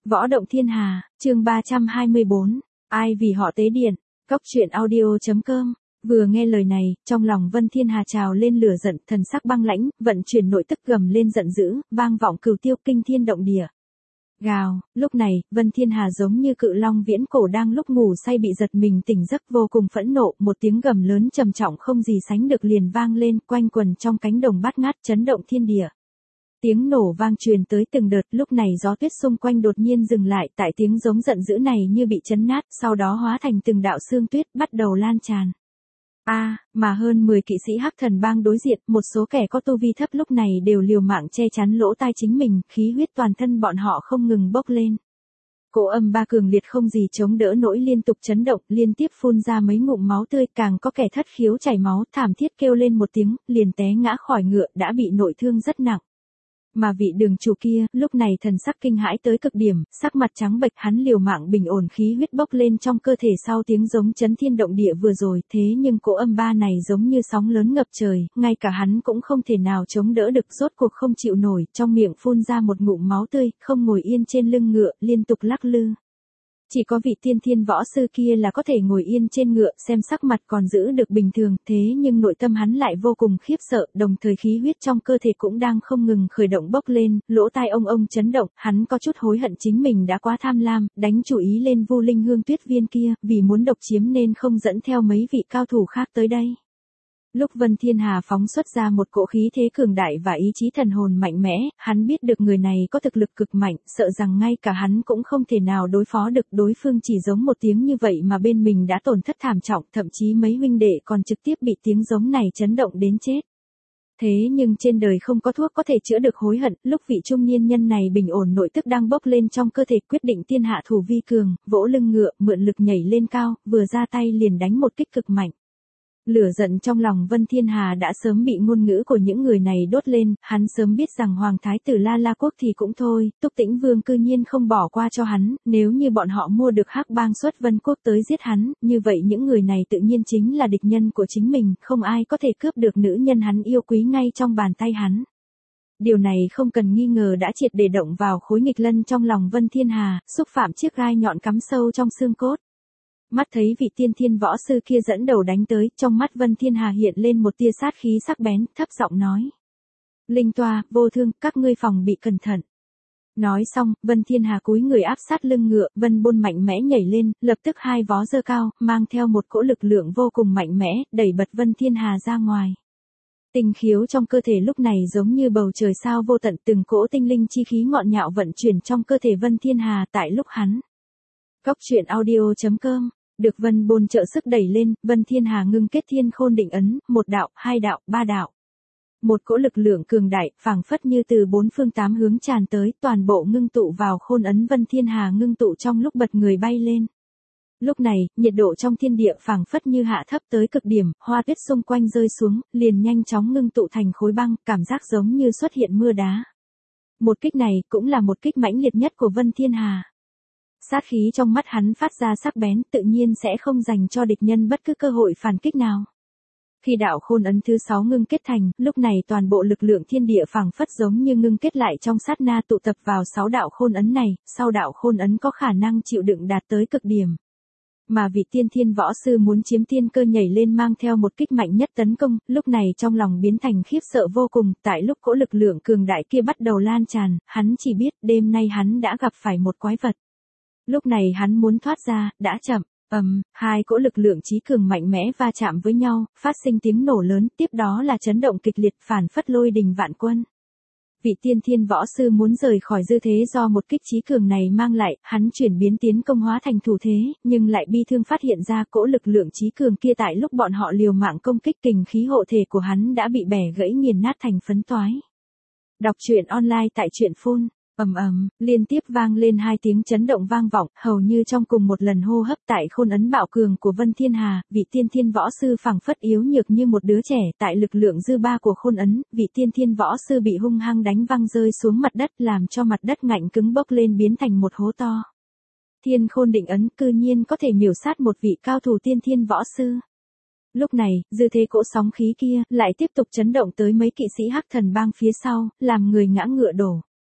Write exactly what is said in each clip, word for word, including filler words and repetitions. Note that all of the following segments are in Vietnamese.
Võ động thiên hà, chương ba trăm hai mươi bốn, ai vì họ tế điện, cốc truyện audio.com. Vừa nghe lời này, trong lòng Vân Thiên Hà trào lên lửa giận, thần sắc băng lãnh, vận chuyển nội tức gầm lên giận dữ, vang vọng cửu tiêu kinh thiên động địa. Gào, lúc này, Vân Thiên Hà giống như cự long viễn cổ đang lúc ngủ say bị giật mình tỉnh giấc vô cùng phẫn nộ, một tiếng gầm lớn trầm trọng không gì sánh được liền vang lên, quanh quần trong cánh đồng bát ngát chấn động thiên địa. Tiếng nổ vang truyền tới từng đợt, lúc này gió tuyết xung quanh đột nhiên dừng lại, tại tiếng giống giận dữ này như bị chấn nát, sau đó hóa thành từng đạo sương tuyết, bắt đầu lan tràn. A, à, mà hơn mười kỵ sĩ Hắc Thần Bang đối diện, một số kẻ có tu vi thấp lúc này đều liều mạng che chắn lỗ tai chính mình, khí huyết toàn thân bọn họ không ngừng bốc lên. Cỗ âm ba cường liệt không gì chống đỡ nổi liên tục chấn động, liên tiếp phun ra mấy ngụm máu tươi, càng có kẻ thất khiếu chảy máu, thảm thiết kêu lên một tiếng, liền té ngã khỏi ngựa, đã bị nội thương rất nặng. Mà vị đường chủ kia, lúc này thần sắc kinh hãi tới cực điểm, sắc mặt trắng bệch, hắn liều mạng bình ổn khí huyết bốc lên trong cơ thể sau tiếng giống chấn thiên động địa vừa rồi, thế nhưng cỗ âm ba này giống như sóng lớn ngập trời, ngay cả hắn cũng không thể nào chống đỡ được, rốt cuộc không chịu nổi, trong miệng phun ra một ngụm máu tươi, không ngồi yên trên lưng ngựa, liên tục lắc lư. Chỉ có vị tiên thiên võ sư kia là có thể ngồi yên trên ngựa, xem sắc mặt còn giữ được bình thường, thế nhưng nội tâm hắn lại vô cùng khiếp sợ, đồng thời khí huyết trong cơ thể cũng đang không ngừng khởi động bốc lên, lỗ tai ông ông chấn động, hắn có chút hối hận chính mình đã quá tham lam, đánh chủ ý lên Vu Linh Hương Tuyết Viên kia, vì muốn độc chiếm nên không dẫn theo mấy vị cao thủ khác tới đây. Lúc Vân Thiên Hà phóng xuất ra một cỗ khí thế cường đại và ý chí thần hồn mạnh mẽ, hắn biết được người này có thực lực cực mạnh, sợ rằng ngay cả hắn cũng không thể nào đối phó được, đối phương chỉ giống một tiếng như vậy mà bên mình đã tổn thất thảm trọng, thậm chí mấy huynh đệ còn trực tiếp bị tiếng giống này chấn động đến chết. Thế nhưng trên đời không có thuốc có thể chữa được hối hận, lúc vị trung niên nhân này bình ổn nội tức đang bốc lên trong cơ thể, quyết định tiên hạ thủ vi cường, vỗ lưng ngựa, mượn lực nhảy lên cao, vừa ra tay liền đánh một kích cực mạnh. Lửa giận trong lòng Vân Thiên Hà đã sớm bị ngôn ngữ của những người này đốt lên, hắn sớm biết rằng Hoàng Thái tử La La Quốc thì cũng thôi, Túc Tĩnh Vương cư nhiên không bỏ qua cho hắn, nếu như bọn họ mua được Hắc Bang xuất Vân Quốc tới giết hắn, như vậy những người này tự nhiên chính là địch nhân của chính mình, không ai có thể cướp được nữ nhân hắn yêu quý ngay trong bàn tay hắn. Điều này không cần nghi ngờ đã triệt để động vào khối nghịch lân trong lòng Vân Thiên Hà, xúc phạm chiếc gai nhọn cắm sâu trong xương cốt. Mắt thấy vị tiên thiên võ sư kia dẫn đầu đánh tới, trong mắt Vân Thiên Hà hiện lên một tia sát khí sắc bén, thấp giọng nói. Linh Toa, Vô Thương, các ngươi phòng bị cẩn thận. Nói xong, Vân Thiên Hà cúi người áp sát lưng ngựa, Vân Bôn mạnh mẽ nhảy lên, lập tức hai vó giơ cao, mang theo một cỗ lực lượng vô cùng mạnh mẽ, đẩy bật Vân Thiên Hà ra ngoài. Tinh khiếu trong cơ thể lúc này giống như bầu trời sao vô tận, từng cỗ tinh linh chi khí ngọn nhạo vận chuyển trong cơ thể Vân Thiên Hà tại lúc hắn. Cốc truyện audio.com. Được Vân Bôn trợ sức đẩy lên, Vân Thiên Hà ngưng kết thiên khôn định ấn, một đạo, hai đạo, ba đạo. Một cỗ lực lượng cường đại, phảng phất như từ bốn phương tám hướng tràn tới, toàn bộ ngưng tụ vào khôn ấn Vân Thiên Hà ngưng tụ trong lúc bật người bay lên. Lúc này, nhiệt độ trong thiên địa phảng phất như hạ thấp tới cực điểm, hoa tuyết xung quanh rơi xuống, liền nhanh chóng ngưng tụ thành khối băng, cảm giác giống như xuất hiện mưa đá. Một kích này cũng là một kích mãnh liệt nhất của Vân Thiên Hà. Sát khí trong mắt hắn phát ra sắc bén, tự nhiên sẽ không dành cho địch nhân bất cứ cơ hội phản kích nào. Khi đạo khôn ấn thứ sáu ngưng kết thành, lúc này toàn bộ lực lượng thiên địa phảng phất giống như ngưng kết lại trong sát na tụ tập vào sáu đạo khôn ấn này, sau đạo khôn ấn có khả năng chịu đựng đạt tới cực điểm. Mà vị tiên thiên võ sư muốn chiếm tiên cơ nhảy lên mang theo một kích mạnh nhất tấn công, lúc này trong lòng biến thành khiếp sợ vô cùng, tại lúc cỗ lực lượng cường đại kia bắt đầu lan tràn, hắn chỉ biết đêm nay hắn đã gặp phải một quái vật. Lúc này hắn muốn thoát ra, đã chậm, ầm, um, hai cỗ lực lượng chí cường mạnh mẽ va chạm với nhau, phát sinh tiếng nổ lớn, tiếp đó là chấn động kịch liệt phản phất lôi đình vạn quân. Vị tiên thiên võ sư muốn rời khỏi dư thế do một kích chí cường này mang lại, hắn chuyển biến tiến công hóa thành thủ thế, nhưng lại bi thương phát hiện ra cỗ lực lượng chí cường kia tại lúc bọn họ liều mạng công kích kình khí hộ thể của hắn đã bị bẻ gãy nghiền nát thành phấn toái. Đọc truyện online tại truyện phun. Ầm ầm, liên tiếp vang lên hai tiếng chấn động vang vọng, hầu như trong cùng một lần hô hấp tại khôn ấn bạo cường của Vân Thiên Hà, vị tiên thiên võ sư phảng phất yếu nhược như một đứa trẻ, tại lực lượng dư ba của khôn ấn, vị tiên thiên võ sư bị hung hăng đánh văng rơi xuống mặt đất, làm cho mặt đất ngạnh cứng bốc lên biến thành một hố to. Thiên khôn định ấn cư nhiên có thể miểu sát một vị cao thủ tiên thiên võ sư. Lúc này, dư thế cỗ sóng khí kia lại tiếp tục chấn động tới mấy kỵ sĩ Hắc Thần Bang phía sau, làm người ngã ngựa đổ.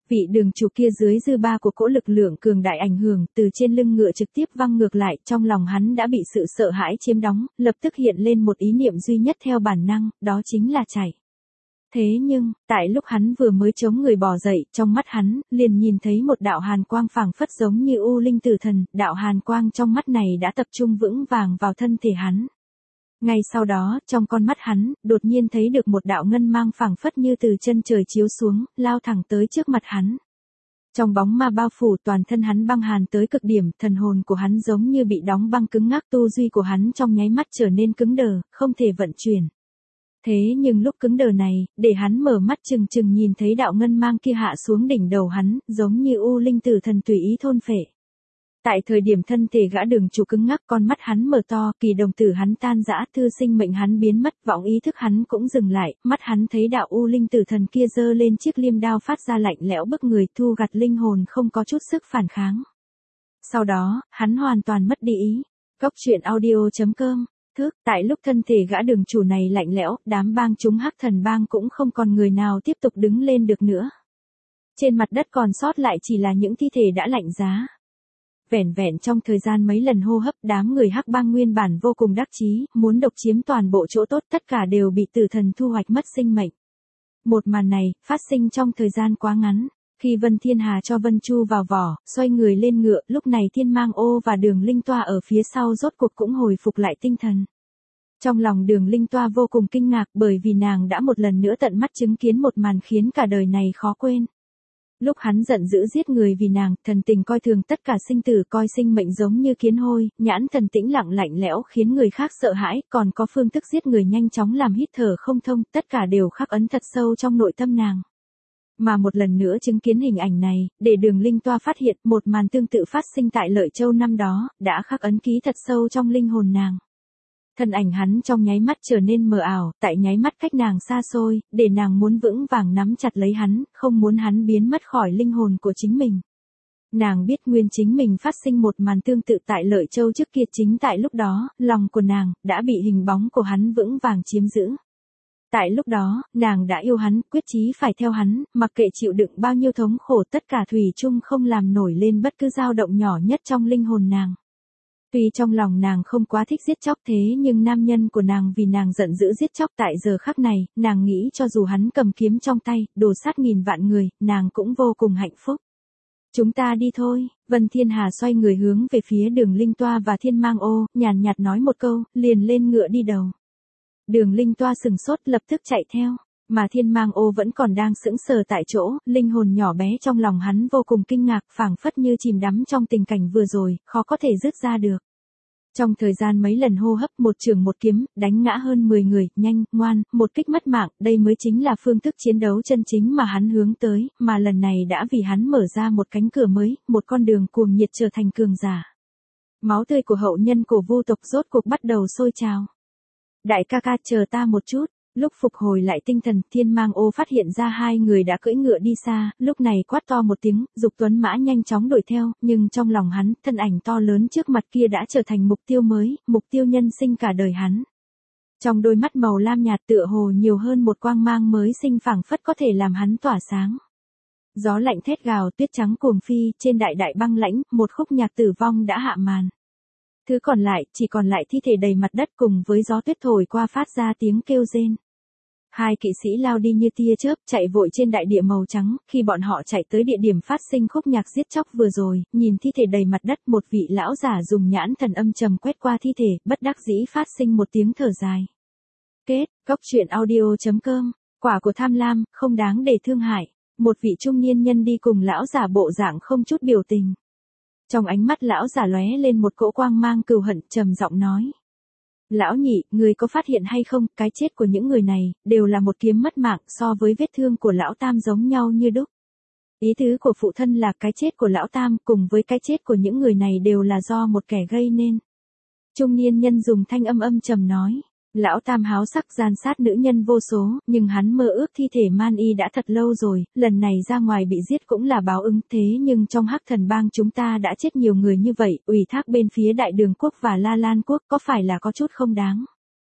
Vị đường chủ kia dưới dư ba của cỗ lực lượng cường đại ảnh hưởng từ trên lưng ngựa trực tiếp văng ngược lại, trong lòng hắn đã bị sự sợ hãi chiếm đóng, lập tức hiện lên một ý niệm duy nhất theo bản năng, đó chính là chạy. Thế nhưng, tại lúc hắn vừa mới chống người bò dậy, trong mắt hắn, liền nhìn thấy một đạo hàn quang phảng phất giống như u linh tử thần, đạo hàn quang trong mắt này đã tập trung vững vàng vào thân thể hắn. Ngay sau đó, trong con mắt hắn, đột nhiên thấy được một đạo ngân mang phảng phất như từ chân trời chiếu xuống, lao thẳng tới trước mặt hắn. Trong bóng ma bao phủ toàn thân hắn băng hàn tới cực điểm, thần hồn của hắn giống như bị đóng băng cứng ngắc, tu duy của hắn trong nháy mắt trở nên cứng đờ, không thể vận chuyển. Thế nhưng lúc cứng đờ này, để hắn mở mắt chừng chừng nhìn thấy đạo ngân mang kia hạ xuống đỉnh đầu hắn, giống như u linh tử thần tùy ý thôn phệ. Tại thời điểm thân thể gã đường chủ cứng ngắc, con mắt hắn mở to, kỳ đồng tử hắn tan rã, thư sinh mệnh hắn biến mất, vọng ý thức hắn cũng dừng lại, mắt hắn thấy đạo u linh tử thần kia giơ lên chiếc liêm đao phát ra lạnh lẽo bức người, thu gặt linh hồn không có chút sức phản kháng. Sau đó, hắn hoàn toàn mất đi ý. Góc truyện audio chấm com. Thước, tại lúc thân thể gã đường chủ này lạnh lẽo, đám bang chúng Hắc Thần bang cũng không còn người nào tiếp tục đứng lên được nữa. Trên mặt đất còn sót lại chỉ là những thi thể đã lạnh giá. Vẻn vẹn trong thời gian mấy lần hô hấp, đám người Hắc bang nguyên bản vô cùng đắc chí, muốn độc chiếm toàn bộ chỗ tốt, tất cả đều bị tử thần thu hoạch mất sinh mệnh. Một màn này, phát sinh trong thời gian quá ngắn. Khi Vân Thiên Hà cho Vân Chu vào vỏ, xoay người lên ngựa, lúc này Thiên Mang Ô và Đường Linh Toa ở phía sau rốt cuộc cũng hồi phục lại tinh thần. Trong lòng Đường Linh Toa vô cùng kinh ngạc, bởi vì nàng đã một lần nữa tận mắt chứng kiến một màn khiến cả đời này khó quên. Lúc hắn giận dữ giết người vì nàng, thần tình coi thường tất cả sinh tử, coi sinh mệnh giống như kiến hôi, nhãn thần tĩnh lặng lạnh lẽo khiến người khác sợ hãi, còn có phương thức giết người nhanh chóng làm hít thở không thông, tất cả đều khắc ấn thật sâu trong nội tâm nàng. Mà một lần nữa chứng kiến hình ảnh này, để Đường Linh Toa phát hiện một màn tương tự phát sinh tại Lợi Châu năm đó, đã khắc ấn ký thật sâu trong linh hồn nàng. Thân ảnh hắn trong nháy mắt trở nên mờ ảo, tại nháy mắt cách nàng xa xôi, để nàng muốn vững vàng nắm chặt lấy hắn, không muốn hắn biến mất khỏi linh hồn của chính mình. Nàng biết nguyên chính mình phát sinh một màn tương tự tại Lợi Châu trước kia, chính tại lúc đó, lòng của nàng, đã bị hình bóng của hắn vững vàng chiếm giữ. Tại lúc đó, nàng đã yêu hắn, quyết chí phải theo hắn, mặc kệ chịu đựng bao nhiêu thống khổ, tất cả thủy chung không làm nổi lên bất cứ dao động nhỏ nhất trong linh hồn nàng. Tuy trong lòng nàng không quá thích giết chóc, thế nhưng nam nhân của nàng vì nàng giận dữ giết chóc, tại giờ khắc này, nàng nghĩ cho dù hắn cầm kiếm trong tay, đổ sát nghìn vạn người, nàng cũng vô cùng hạnh phúc. Chúng ta đi thôi. Vân Thiên Hà xoay người hướng về phía Đường Linh Toa và Thiên Mang Ô, nhàn nhạt nói một câu, liền lên ngựa đi đầu. Đường Linh Toa sừng sốt lập tức chạy theo, mà Thiên Mang Ô vẫn còn đang sững sờ tại chỗ, linh hồn nhỏ bé trong lòng hắn vô cùng kinh ngạc, phảng phất như chìm đắm trong tình cảnh vừa rồi, khó có thể dứt ra được. Trong thời gian mấy lần hô hấp, một trường một kiếm, đánh ngã hơn mười người, nhanh, ngoan, một kích mất mạng, đây mới chính là phương thức chiến đấu chân chính mà hắn hướng tới, mà lần này đã vì hắn mở ra một cánh cửa mới, một con đường cuồng nhiệt trở thành cường giả. Máu tươi của hậu nhân của Vu tộc rốt cuộc bắt đầu sôi trào. Đại ca ca, chờ ta một chút. Lúc phục hồi lại tinh thần, Thiên Mang Ô phát hiện ra hai người đã cưỡi ngựa đi xa, lúc này quát to một tiếng, dục tuấn mã nhanh chóng đuổi theo, nhưng trong lòng hắn, thân ảnh to lớn trước mặt kia đã trở thành mục tiêu mới, mục tiêu nhân sinh cả đời hắn. Trong đôi mắt màu lam nhạt tựa hồ nhiều hơn một quang mang mới sinh, phảng phất có thể làm hắn tỏa sáng. Gió lạnh thét gào, tuyết trắng cuồng phi, trên đại đại băng lãnh, một khúc nhạc tử vong đã hạ màn. Thứ còn lại, chỉ còn lại thi thể đầy mặt đất cùng với gió tuyết thổi qua phát ra tiếng kêu rên. Hai kỵ sĩ lao đi như tia chớp, chạy vội trên đại địa màu trắng, khi bọn họ chạy tới địa điểm phát sinh khúc nhạc giết chóc vừa rồi, nhìn thi thể đầy mặt đất, một vị lão giả dùng nhãn thần âm trầm quét qua thi thể, bất đắc dĩ phát sinh một tiếng thở dài. Kết, góc truyện audio chấm com, quả của tham lam, không đáng để thương hại. Một vị trung niên nhân đi cùng lão giả bộ dạng không chút biểu tình. Trong ánh mắt lão giả lóe lên một cỗ quang mang cừu hận, trầm giọng nói. Lão nhị, người có phát hiện hay không, cái chết của những người này, đều là một kiếm mất mạng, so với vết thương của lão tam giống nhau như đúc. Ý tứ của phụ thân là cái chết của lão tam cùng với cái chết của những người này đều là do một kẻ gây nên. Trung niên nhân dùng thanh âm âm trầm nói. Lão tam háo sắc gian sát nữ nhân vô số, nhưng hắn mơ ước thi thể man y đã thật lâu rồi, lần này ra ngoài bị giết cũng là báo ứng, thế nhưng trong Hắc Thần bang chúng ta đã chết nhiều người như vậy, ủy thác bên phía Đại Đường quốc và La Lan quốc có phải là có chút không đáng.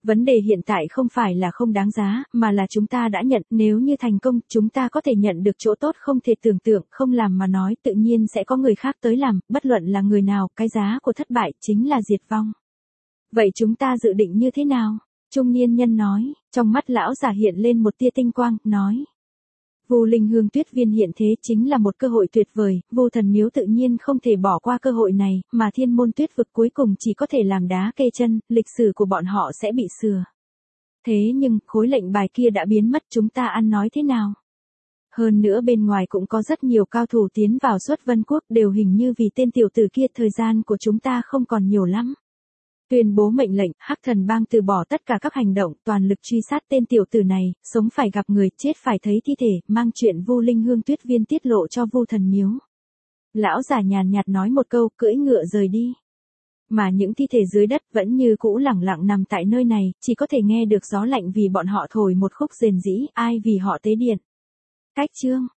Vấn đề hiện tại không phải là không đáng giá, mà là chúng ta đã nhận, nếu như thành công, chúng ta có thể nhận được chỗ tốt không thể tưởng tượng, không làm mà nói tự nhiên sẽ có người khác tới làm, bất luận là người nào, cái giá của thất bại chính là diệt vong. Vậy chúng ta dự định như thế nào? Trung niên nhân nói, trong mắt lão già hiện lên một tia tinh quang, nói. Vu Linh Hương Tuyết Viên hiện thế chính là một cơ hội tuyệt vời, Vu Thần Miếu tự nhiên không thể bỏ qua cơ hội này, mà Thiên Môn Tuyết Vực cuối cùng chỉ có thể làm đá kê chân, lịch sử của bọn họ sẽ bị sửa. Thế nhưng, khối lệnh bài kia đã biến mất, chúng ta ăn nói thế nào? Hơn nữa bên ngoài cũng có rất nhiều cao thủ tiến vào Xuất Vân Quốc, đều hình như vì tên tiểu tử kia, thời gian của chúng ta không còn nhiều lắm. Tuyên bố mệnh lệnh, Hắc Thần Bang từ bỏ tất cả các hành động, toàn lực truy sát tên tiểu tử này, sống phải gặp người, chết phải thấy thi thể, mang chuyện Vu Linh Hương Tuyết Viên tiết lộ cho Vu Thần Miếu. Lão già nhàn nhạt nói một câu, cưỡi ngựa rời đi. Mà những thi thể dưới đất vẫn như cũ lẳng lặng nằm tại nơi này, chỉ có thể nghe được gió lạnh vì bọn họ thổi một khúc rền rĩ, ai vì họ tế điện. Cách chương